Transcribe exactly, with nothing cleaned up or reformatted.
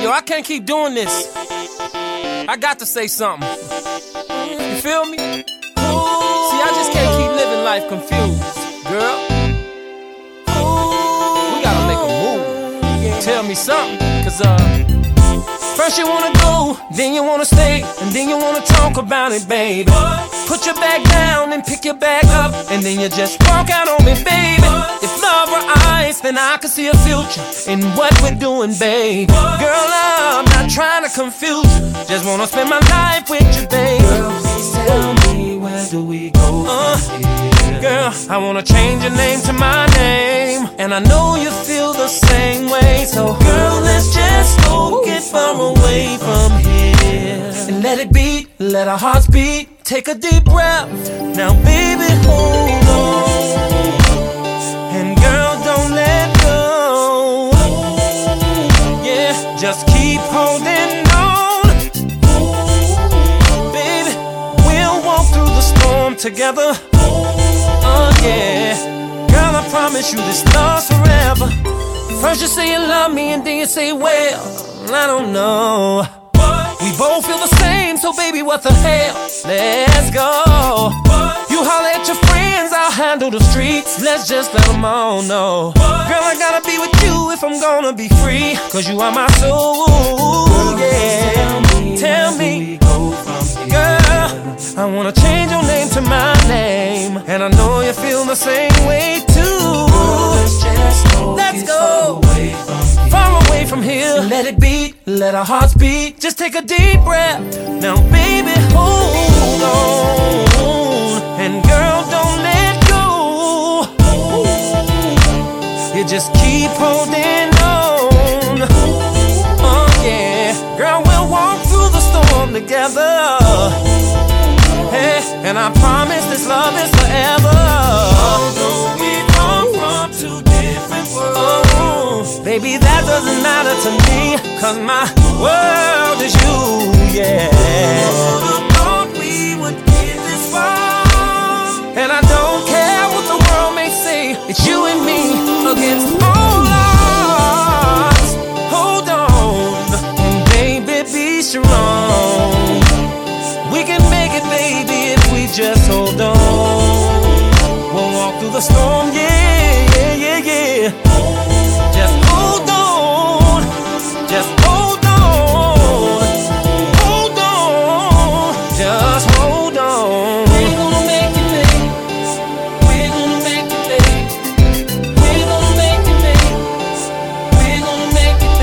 Yo, I can't keep doing this. I got to say something. You feel me? See, I just can't keep living life confused, girl. We gotta make a move. Tell me something, cause uh first you wanna go, then you wanna stay, and then you wanna talk about it, baby. Put your bag down and pick your bag up, and then you just walk out on me, baby. If love were ice, then I could see a future in what we're doing, baby. Girl, I'm not trying to confuse you, just wanna spend my life with you, baby. Girl, please tell me, where do we go uh, from here? Girl, I wanna change your name to my name, and I know you feel the same way. So girl, let's just go get far away from here and let it beat, let our hearts beat. Take a deep breath, now baby hold on, and girl don't let go. Yeah, just keep holding on, baby. We'll walk through the storm together. Oh yeah, girl, I promise you this love's forever. First you say you love me, and then you say, well, I don't know. We both feel the same, so baby, what the hell? Let's go. You holler at your friends, I'll handle the streets. Let's just let them all know. Girl, I gotta be with you if I'm gonna be free, cause you are my soul, yeah. Tell me, girl, I wanna change your name to my name, and I know you feel the same way too. Let's go far away from here, let it beat, let our hearts beat. Just take a deep breath, now baby hold on, and girl don't let go. You just keep holding on. Oh yeah, girl, we'll walk through the storm together. Hey, and I promise this love is forever. Although we come from two different worlds, oh, baby, that doesn't matter to me, cause my world is you, yeah. Who'd have thought we would get this far? And I don't care what the world may say, it's you and me,